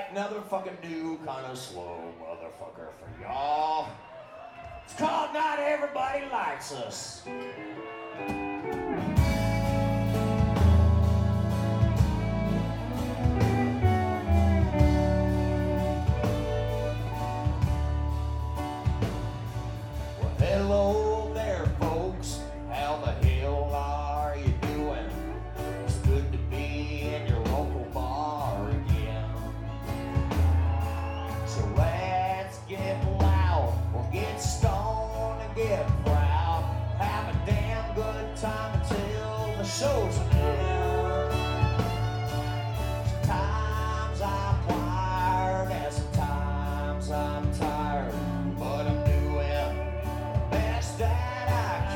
Another fucking new kind of slow motherfucker for y'all. It's called Not Everybody Likes Us. Well, hello there, folks. How the hell are you doing? It's good to be in your local bar again. So let's get loud, we'll get stoned and get proud. Have a damn good time until the show's end. Sometimes I'm wired and sometimes I'm tired, but I'm doing the best that I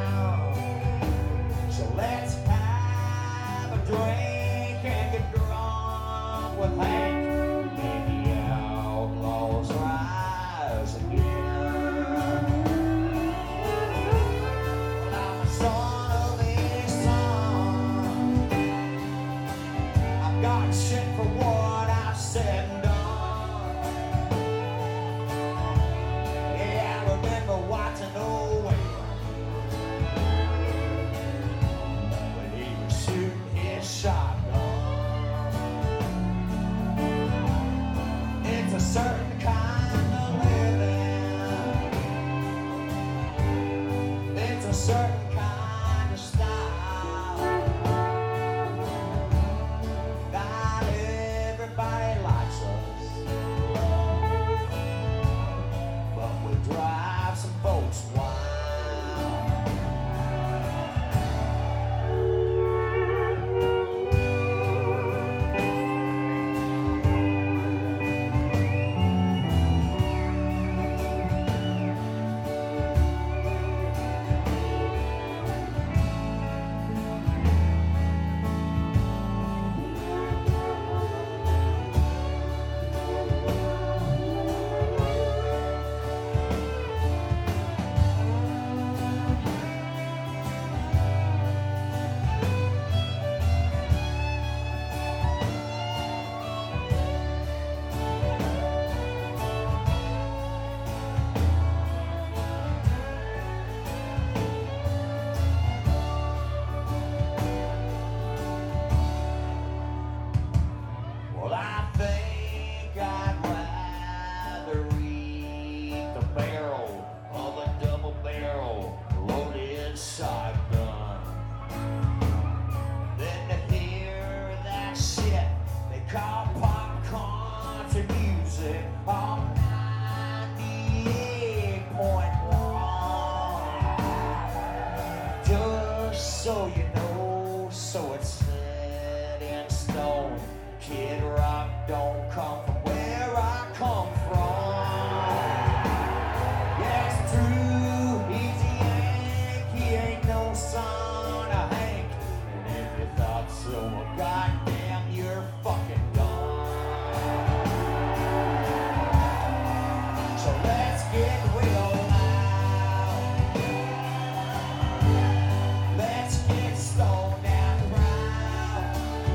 can. So let's have a drink and get drunk with Hank. Rise again. I'm a son of the sun. I've got shit for what I've said and done. Yeah, I remember watching Owen when he was shooting his shotgun. It's a certain kind of living. It's a certain kind of style. Not everybody likes us, but we drive some folks wild. Well, I think I'd rather eat the barrel of a double barrel loaded shotgun than to hear that shit they call pop country music on 98.1. Just so you know, so it's set in stone. Kid Rock don't come from where I come from. Yeah, it's true, Easy Hank, he ain't no son of Hank. And if you thought so, well, goddamn, you're fucking gone. So let's get real loud. Let's get stoned and proud.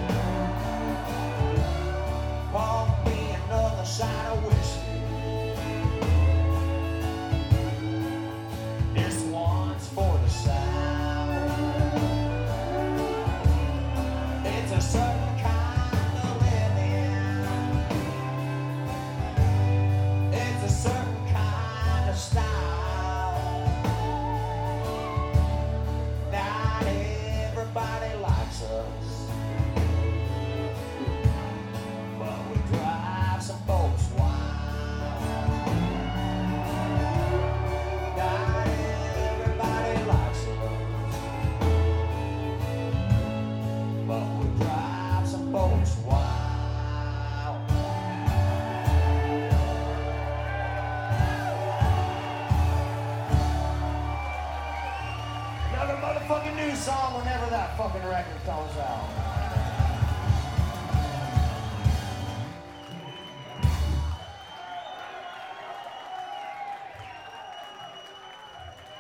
Pour me another shot of whiskey. This one's for the South. It's a certain kind of living. It's a certain kind of style. Not everybody likes us, but we drive some folks wild. Not everybody likes us, but we drive some folks wild. Another motherfucking new song whenever that fucking record comes out.